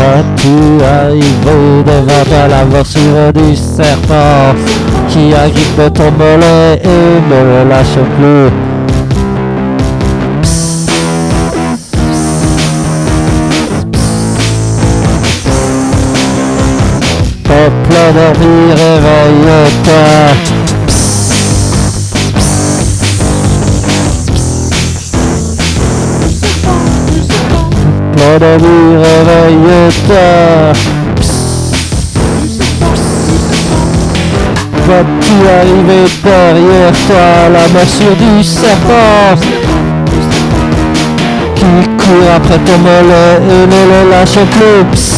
Vois-tu arriver devant toi la morsure du serpent qui agrippe ton mollet et ne le lâche plus. Peuple endormi, réveille-toi. Peuple endormi, réveille-toi. Vois-tu arriver derrière toi la morsure du serpent qui court après ton mollet et ne le lâche plus.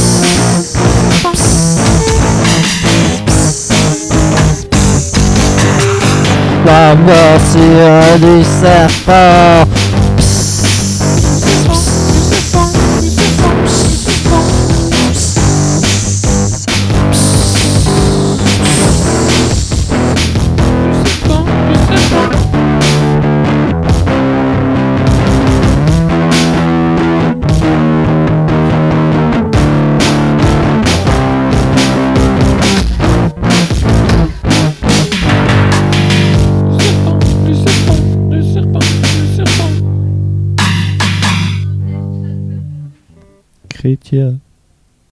La morsure du serpent. Chrétien.